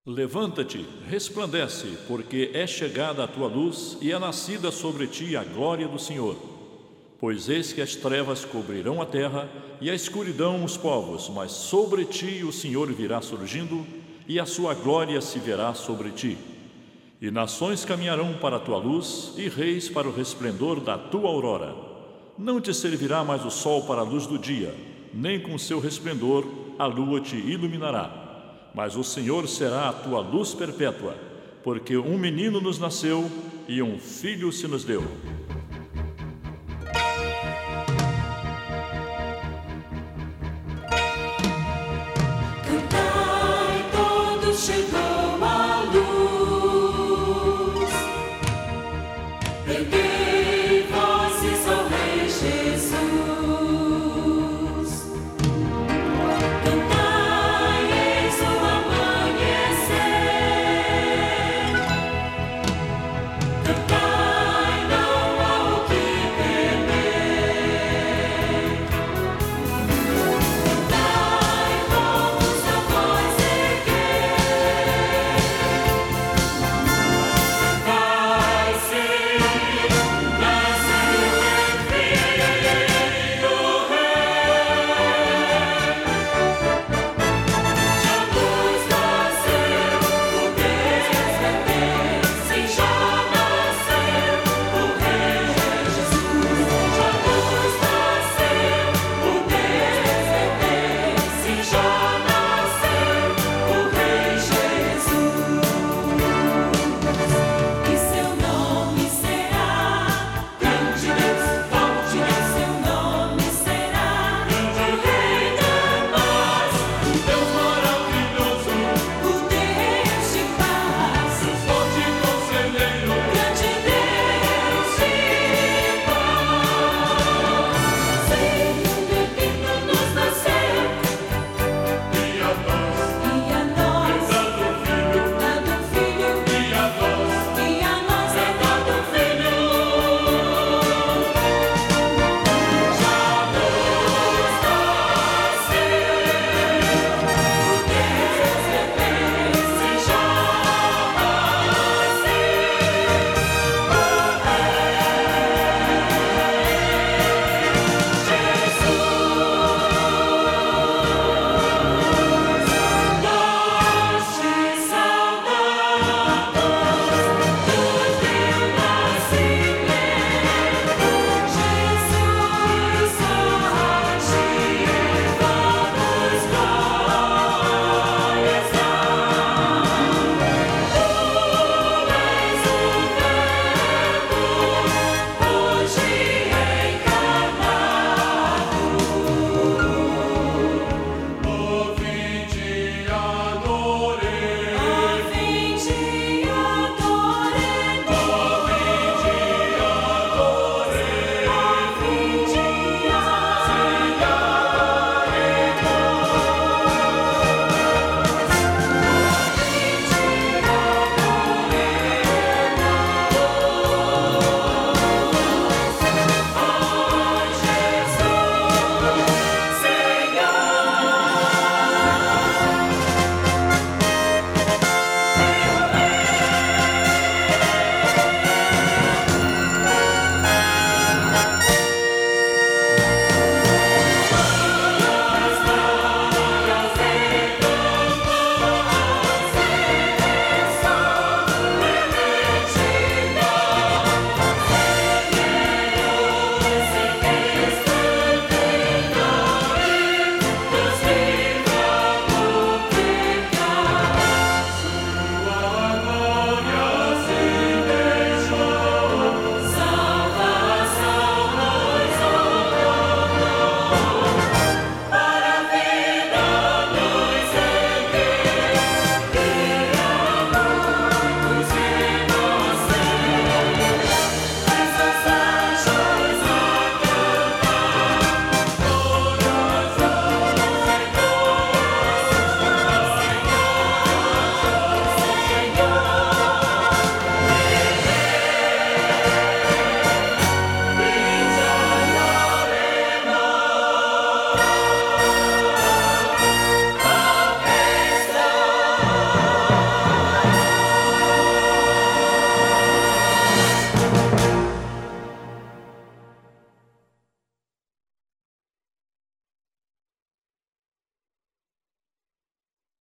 Levanta-te, resplandece, porque é chegada a tua luz e é nascida sobre ti a glória do Senhor. Pois eis que as trevas cobrirão a terra e a escuridão os povos, mas sobre ti o Senhor virá surgindo e a sua glória se verá sobre ti. E nações caminharão para a tua luz e reis para o resplendor da tua aurora. Não te servirá mais o sol para a luz do dia, nem com seu resplendor a lua te iluminará. Mas o Senhor será a tua luz perpétua, porque um menino nos nasceu e um filho se nos deu.